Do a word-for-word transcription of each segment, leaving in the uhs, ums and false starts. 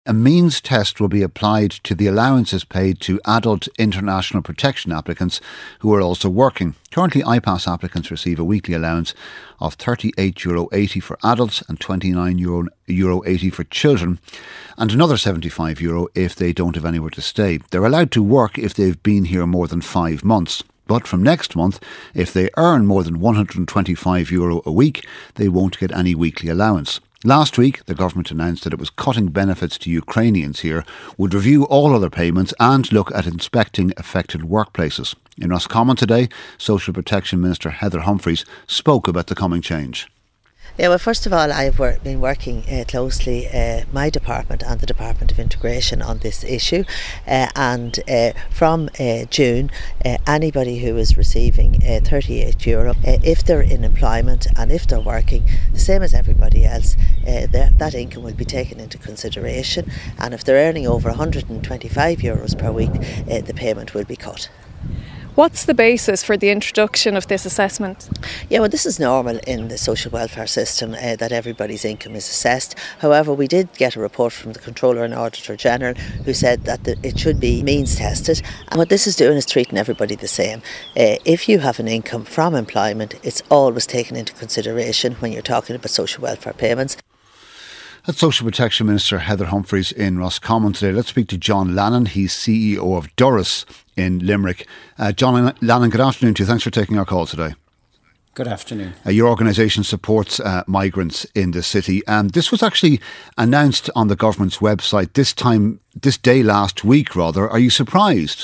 A means test will be applied to the allowances paid to adult international protection applicants who are also working. Currently, I PASS applicants receive a weekly allowance of thirty-eight euro eighty for adults and twenty-nine euro eighty for children, and another seventy-five euro if they don't have anywhere to stay. They're allowed to work if they've been here more than five months. But from next month, if they earn more than one hundred twenty-five euro a week, they won't get any weekly allowance. Last week, the government announced that it was cutting benefits to Ukrainians here, would review all other payments and look at inspecting affected workplaces. In Roscommon today, Social Protection Minister Heather Humphreys spoke about the coming change. Yeah, well, first of all, I've wor- been working uh, closely, uh, my department and the Department of Integration on this issue, uh, and uh, from uh, June, uh, anybody who is receiving uh, thirty-eight euro, uh, if they're in employment and if they're working, the same as everybody else, uh, that, that income will be taken into consideration, and if they're earning over one hundred twenty-five euros per week, uh, the payment will be cut. What's the basis for the introduction of this assessment? Yeah, well, this is normal in the social welfare system uh, that everybody's income is assessed. However, we did get a report from the Controller and Auditor General who said that the, it should be means tested. And what this is doing is treating everybody the same. Uh, if you have an income from employment, it's always taken into consideration when you're talking about social welfare payments. That's Social Protection Minister Heather Humphreys in Roscommon today. Let's speak to John Lannon. He's C E O of Doris in Limerick. Uh, John Lannon, good afternoon to you. Thanks for taking our call today. Good afternoon. Uh, your organisation supports uh, migrants in the city. And um, this was actually announced on the government's website this time, this day last week rather. Are you surprised?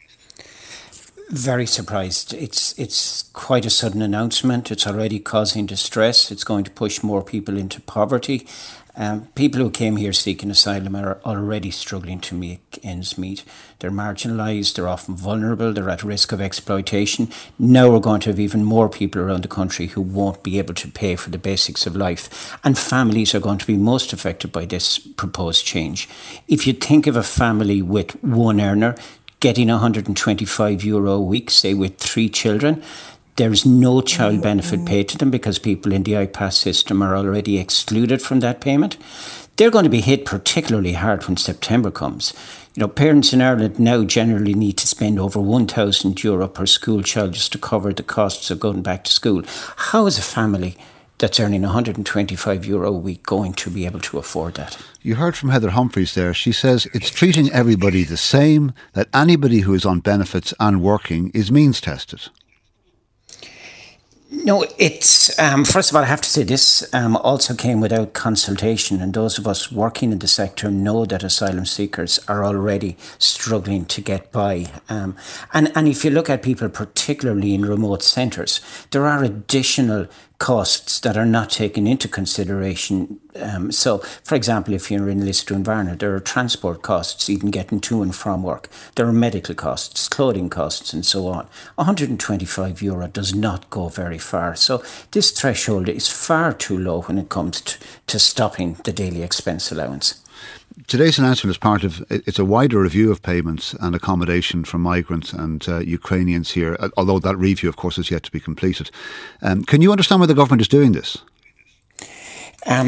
Very surprised. It's it's quite a sudden announcement. It's already causing distress. It's going to push more people into poverty. Um, people who came here seeking asylum are already struggling to make ends meet. They're marginalised, they're often vulnerable, they're at risk of exploitation. Now we're going to have even more people around the country who won't be able to pay for the basics of life. And families are going to be most affected by this proposed change. If you think of a family with one earner getting one hundred twenty-five euro a week, say with three children, there's no child benefit paid to them because people in the I PASS system are already excluded from that payment. They're going to be hit particularly hard when September comes. You know, parents in Ireland now generally need to spend over one thousand euro per school child just to cover the costs of going back to school. How is a family that's earning one hundred twenty-five euro a week going to be able to afford that? You heard from Heather Humphreys there. She says it's treating everybody the same, that anybody who is on benefits and working is means tested. No, it's, um, first of all, I have to say this um, also came without consultation, and those of us working in the sector know that asylum seekers are already struggling to get by. Um, and, and if you look at people, particularly in remote centres, there are additional costs that are not taken into consideration. Um, so, for example, if you're in Lister and Varna, there are transport costs, even getting to and from work. There are medical costs, clothing costs, and so on. one hundred twenty-five euro does not go very far. So this threshold is far too low when it comes to, to stopping the daily expense allowance. Today's announcement is part of, it's a wider review of payments and accommodation for migrants and uh, Ukrainians here, although that review, of course, is yet to be completed. Um, can you understand why the government is doing this? Um,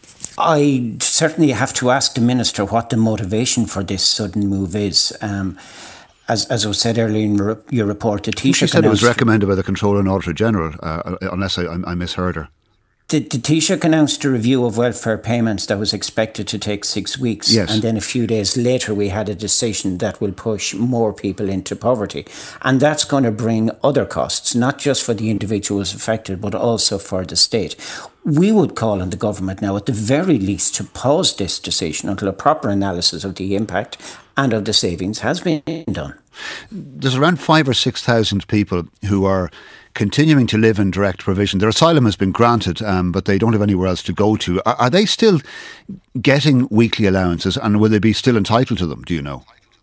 I certainly have to ask the Minister what the motivation for this sudden move is. Um, as, as was said earlier in re- your report, the Taoiseach She said it was recommended by the Controller and Auditor General, uh, unless I, I misheard her. The, the Taoiseach announced a review of welfare payments that was expected to take six weeks. Yes. And then a few days later, we had a decision that will push more people into poverty. And that's going to bring other costs, not just for the individuals affected, but also for the state. We would call on the government now, at the very least, to pause this decision until a proper analysis of the impact and of the savings has been done. There's around five or six thousand people who are continuing to live in direct provision. Their asylum has been granted, um, but they don't have anywhere else to go to. Are, are they still getting weekly allowances, and will they be still entitled to them, do you know?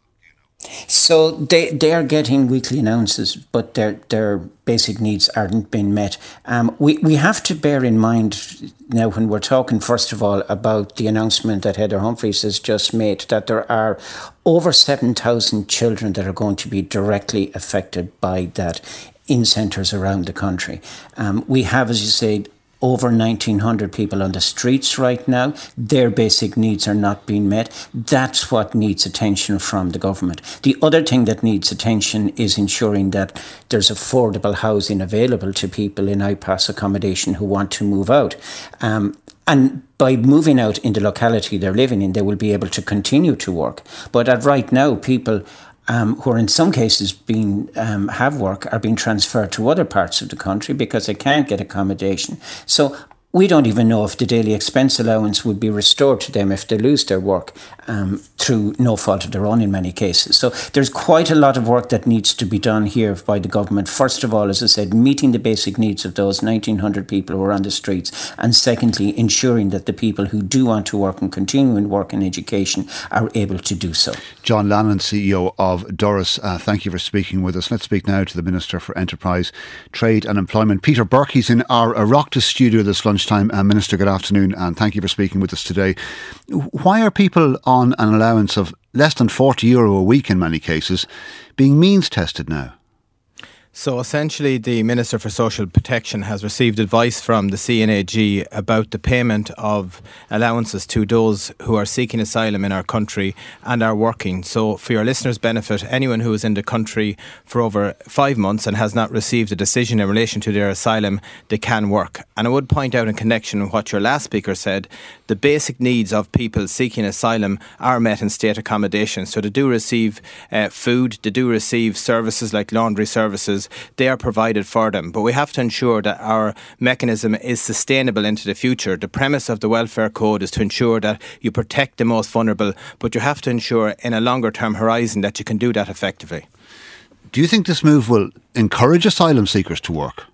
So they they are getting weekly allowances, but their their basic needs aren't being met. Um, we, we have to bear in mind now, when we're talking, first of all, about the announcement that Heather Humphreys has just made, that there are over seven thousand children that are going to be directly affected by that in centres around the country. Um, we have, as you say, over nineteen hundred people on the streets right now. Their basic needs are not being met. That's what needs attention from the government. The other thing that needs attention is ensuring that there's affordable housing available to people in I P A S accommodation who want to move out. Um, and by moving out in the locality they're living in, they will be able to continue to work. But at right now, people Um, who are in some cases being um, have work are being transferred to other parts of the country because they can't get accommodation. So we don't even know if the daily expense allowance would be restored to them if they lose their work um, through no fault of their own in many cases. So there's quite a lot of work that needs to be done here by the government. First of all, as I said, meeting the basic needs of those nineteen hundred people who are on the streets. And secondly, ensuring that the people who do want to work and continue in work and education are able to do so. John Lannon, C E O of Doras, uh, thank you for speaking with us. Let's speak now to the Minister for Enterprise, Trade and Employment, Peter Burke. He's in our Oireachtas studio this lunchtime. Uh, Minister, good afternoon, and thank you for speaking with us today. Why are people on an allowance of less than forty euro a week in many cases being means tested now? So essentially, the Minister for Social Protection has received advice from the C N A G about the payment of allowances to those who are seeking asylum in our country and are working. So for your listeners' benefit, anyone who is in the country for over five months and has not received a decision in relation to their asylum, they can work. And I would point out in connection with what your last speaker said, the basic needs of people seeking asylum are met in state accommodation. So they do receive uh, food, they do receive services like laundry services. They are provided for them. But we have to ensure that our mechanism is sustainable into the future. The premise of the Welfare Code is to ensure that you protect the most vulnerable, but you have to ensure in a longer term horizon that you can do that effectively. Do you think this move will encourage asylum seekers to work?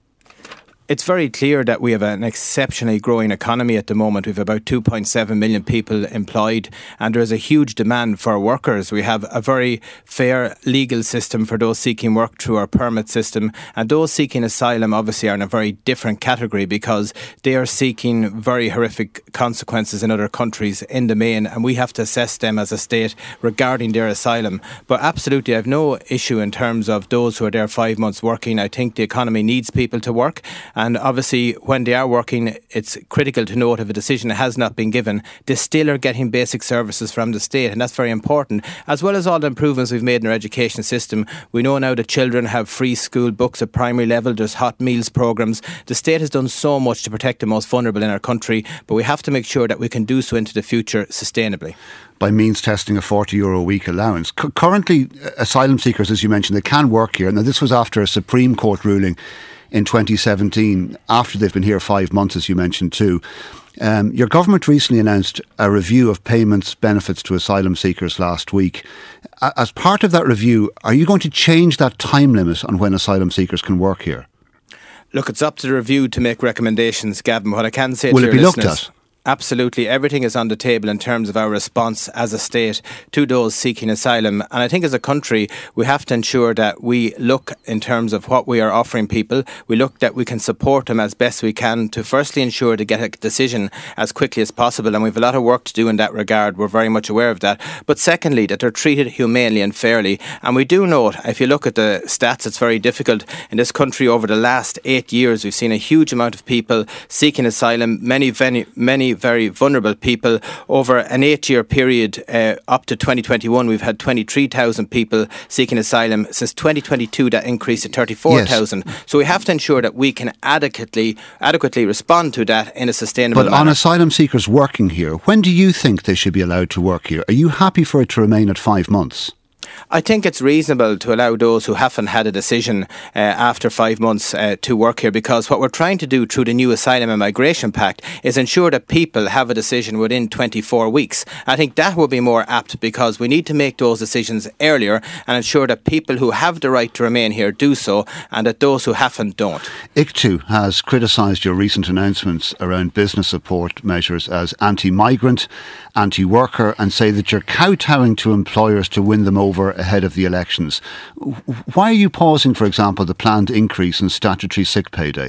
It's very clear that we have an exceptionally growing economy at the moment. We have about two point seven million people employed and there is a huge demand for workers. We have a very fair legal system for those seeking work through our permit system, and those seeking asylum obviously are in a very different category because they are seeking very horrific consequences in other countries in the main, and we have to assess them as a state regarding their asylum. But absolutely, I have no issue in terms of those who are there five months working. I think the economy needs people to work. And obviously, when they are working, it's critical to note if a decision has not been given, they still are getting basic services from the state. And that's very important, as well as all the improvements we've made in our education system. We know now that children have free school books at primary level. There's hot meals programmes. The state has done so much to protect the most vulnerable in our country, but we have to make sure that we can do so into the future sustainably. By means testing a forty euro a week allowance. C- currently, asylum seekers, as you mentioned, they can work here. Now, this was after a Supreme Court ruling in twenty seventeen, after they've been here five months, as you mentioned too. Um, your government recently announced a review of payments benefits to asylum seekers last week. As part of that review, are you going to change that time limit on when asylum seekers can work here? Look, it's up to the review to make recommendations, Gavin. What I can say Will to it your be looked listeners, at? Absolutely. Everything is on the table in terms of our response as a state to those seeking asylum. And I think as a country, we have to ensure that we look in terms of what we are offering people. We look that we can support them as best we can to firstly ensure to get a decision as quickly as possible. And we have a lot of work to do in that regard. We're very much aware of that. But secondly, that they're treated humanely and fairly. And we do note, if you look at the stats, it's very difficult. In this country over the last eight years, we've seen a huge amount of people seeking asylum, many, many, many very vulnerable people. Over an eight-year period uh, up to twenty twenty-one, we've had twenty-three thousand people seeking asylum. Since twenty twenty-two, that increased to thirty-four thousand. Yes. So we have to ensure that we can adequately adequately respond to that in a sustainable but manner. But on asylum seekers working here, when do you think they should be allowed to work here? Are you happy for it to remain at five months? I think it's reasonable to allow those who haven't had a decision uh, after five months uh, to work here, because what we're trying to do through the new Asylum and Migration Pact is ensure that people have a decision within twenty-four weeks. I think that will be more apt, because we need to make those decisions earlier and ensure that people who have the right to remain here do so, and that those who haven't don't. I C T U has criticised your recent announcements around business support measures as anti-migrant, anti-worker, and say that you're kowtowing to employers to win them over ahead of the elections. Why are you pausing, for example, the planned increase in statutory sick pay days?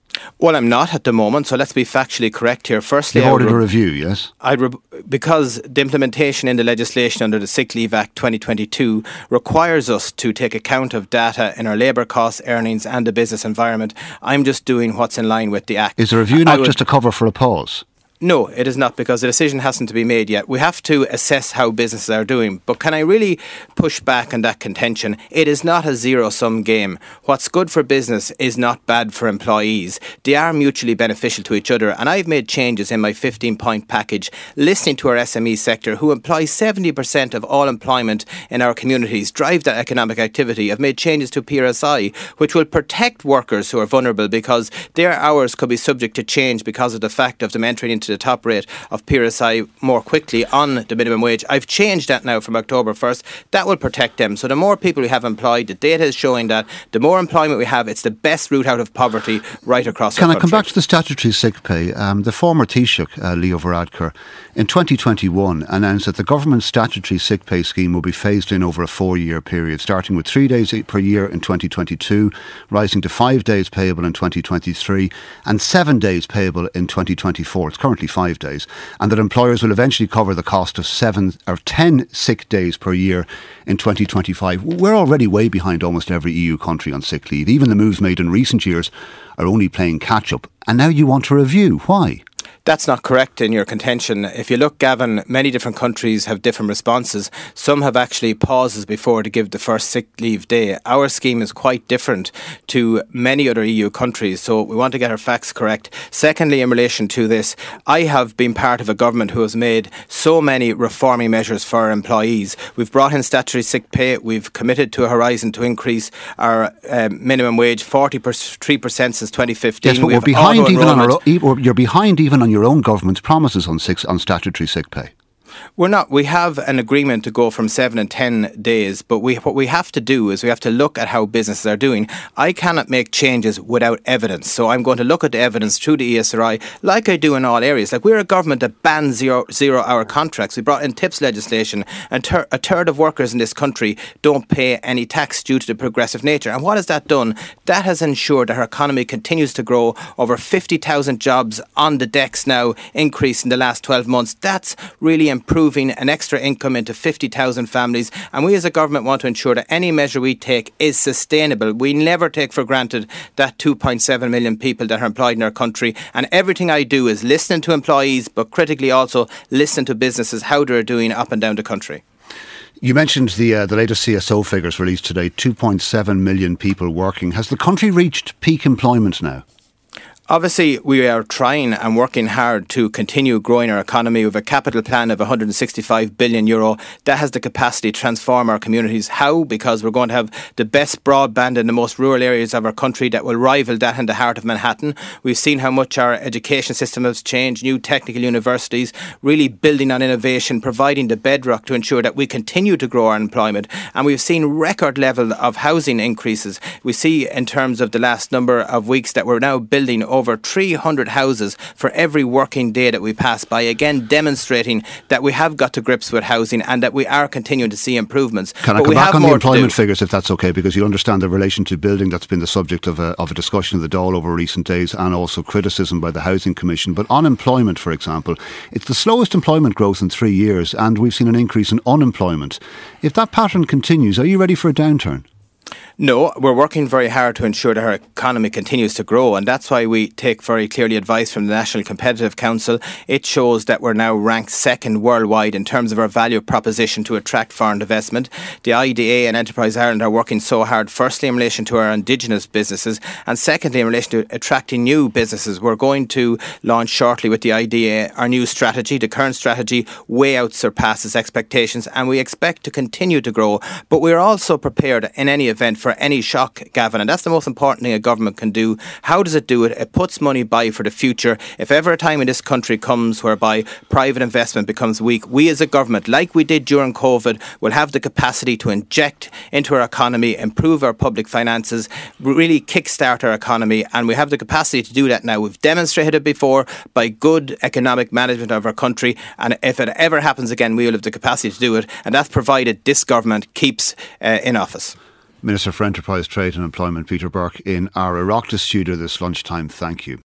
Well, I'm not at the moment, so let's be factually correct here. Firstly, You've ordered re- a review, yes? I re- because the implementation in the legislation under the Sick Leave Act twenty twenty-two requires us to take account of data in our labour costs, earnings and the business environment. I'm just doing what's in line with the Act. Is the review not would- just a cover for a pause? No, it is not, because the decision hasn't to be made yet. We have to assess how businesses are doing. But can I really push back on that contention? It is not a zero-sum game. What's good for business is not bad for employees. They are mutually beneficial to each other. And I've made changes in my fifteen-point package, listening to our S M E sector, who employ seventy percent of all employment in our communities, drive that economic activity. I've made changes to P R S I, which will protect workers who are vulnerable, because their hours could be subject to change because of the fact of them entering into the top rate of P R S I more quickly on the minimum wage. I've changed that now from October first. That will protect them. So the more people we have employed, the data is showing that the more employment we have, it's the best route out of poverty right across Can our I country. come back to the statutory sick pay? Um, the former Taoiseach, uh, Leo Varadkar, in twenty twenty-one announced that the government's statutory sick pay scheme will be phased in over a four-year period, starting with three days per year in twenty twenty-two, rising to five days payable in twenty twenty-three and seven days payable in twenty twenty-four. It's currently five days, and that employers will eventually cover the cost of seven or ten sick days per year in twenty twenty-five. We're already way behind almost every E U country on sick leave. Even the moves made in recent years are only playing catch up. And now you want a review. Why? That's not correct in your contention. If you look, Gavin, many different countries have different responses. Some have actually pauses before to give the first sick leave day. Our scheme is quite different to many other E U countries, so we want to get our facts correct. Secondly, in relation to this, I have been part of a government who has made so many reforming measures for our employees. We've brought in statutory sick pay. We've committed to a horizon to increase our um, minimum wage forty-three percent since twenty fifteen. Yes, but we we're behind even on our, you're behind even on your own government's promises on six, on statutory sick pay. We're not. We have an agreement to go from seven and ten days, but we what we have to do is we have to look at how businesses are doing. I cannot make changes without evidence, so I'm going to look at the evidence through the E S R I, like I do in all areas. Like, we're a government that bans zero zero hour contracts. We brought in TIPS legislation, and ter- a third of workers in this country don't pay any tax due to the progressive nature. And what has that done? That has ensured that our economy continues to grow. Over fifty thousand jobs on the decks now, increase in the last twelve months. That's really improving an extra income into fifty thousand families, and we as a government want to ensure that any measure we take is sustainable. We never take for granted that two point seven million people that are employed in our country, and everything I do is listening to employees, but critically also listen to businesses, how they're doing up and down the country. You mentioned the uh, the latest C S O figures released today, two point seven million people working. Has the country reached peak employment now? Obviously, we are trying and working hard to continue growing our economy. We have a capital plan of one hundred sixty-five billion euro. That has the capacity to transform our communities. How? Because we're going to have the best broadband in the most rural areas of our country that will rival that in the heart of Manhattan. We've seen how much our education system has changed, new technical universities, really building on innovation, providing the bedrock to ensure that we continue to grow our employment. And we've seen record level of housing increases. We see in terms of the last number of weeks that we're now building over over three hundred houses for every working day that we pass by, again demonstrating that we have got to grips with housing and that we are continuing to see improvements. Can but I come we back have on the more employment figures, if that's okay, because you understand the relation to building that's been the subject of a, of a discussion of the Dáil over recent days, and also criticism by the Housing Commission. But unemployment, for example, it's the slowest employment growth in three years and we've seen an increase in unemployment. If that pattern continues, are you ready for a downturn? No, we're working very hard to ensure that our economy continues to grow, and that's why we take very clearly advice from the National Competitive Council. It shows that we're now ranked second worldwide in terms of our value proposition to attract foreign investment. The I D A and Enterprise Ireland are working so hard, firstly in relation to our indigenous businesses, and secondly in relation to attracting new businesses. We're going to launch shortly with the I D A our new strategy. The current strategy way out surpasses expectations, and we expect to continue to grow, but we're also prepared in any event for any shock, Gavin, and that's the most important thing a government can do. How does it do it? It puts money by for the future. If ever a time in this country comes whereby private investment becomes weak, we as a government, like we did during COVID, will have the capacity to inject into our economy, improve our public finances, really kickstart our economy, and we have the capacity to do that now. We've demonstrated it before by good economic management of our country, and if it ever happens again, we will have the capacity to do it, and that's provided this government keeps uh, in office. Minister for Enterprise, Trade and Employment Peter Burke in our Oireachtas studio this lunchtime. Thank you.